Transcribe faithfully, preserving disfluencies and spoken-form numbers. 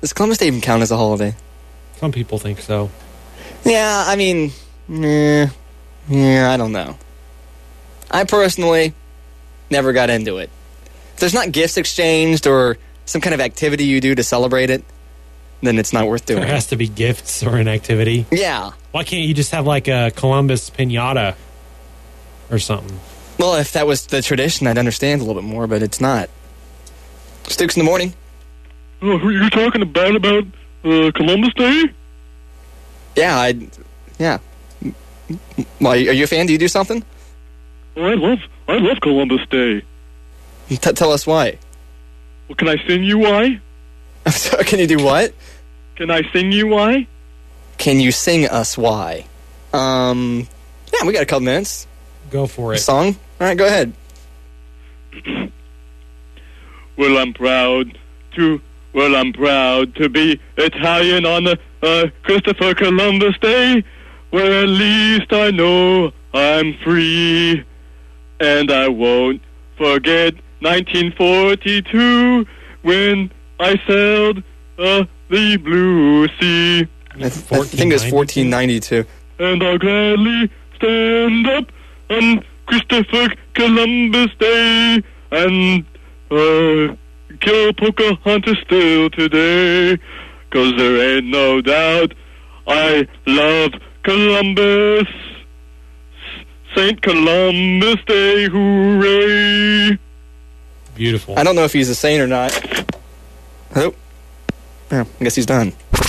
Does Columbus Day even count as a holiday? Some people think so. Yeah, I mean, yeah, yeah, I don't know. I personally never got into it. If there's not gifts exchanged or some kind of activity you do to celebrate it, then it's not worth doing. There has to be gifts or an activity. Yeah. Why can't you just have like a Columbus piñata or something? Well, if that was the tradition, I'd understand a little bit more, but it's not. Stukes in the morning. Oh, you're talking about about uh, Columbus Day? Yeah, I. Yeah. Well, are you a fan? Do you do something? Oh, I love I love Columbus Day. T- tell us why. Well, can I sing you why? I'm sorry, can you do what? Can I sing you why? Can you sing us why? Um, yeah, we got a couple minutes. Go for it. A song? All right, go ahead. Well, I'm proud to. Well, I'm proud to be Italian on the uh, Christopher Columbus Day, where at least I know I'm free, and I won't forget nineteen forty-two when I sailed uh, the blue sea. I, th- I think it's fourteen ninety-two. And I'll gladly stand up on Christopher Columbus Day and uh, kill Pocahontas still today, 'cause there ain't no doubt I love Columbus. Saint Columbus Day, hooray! Beautiful. I don't know if he's a saint or not. Oh, yeah, I guess he's done.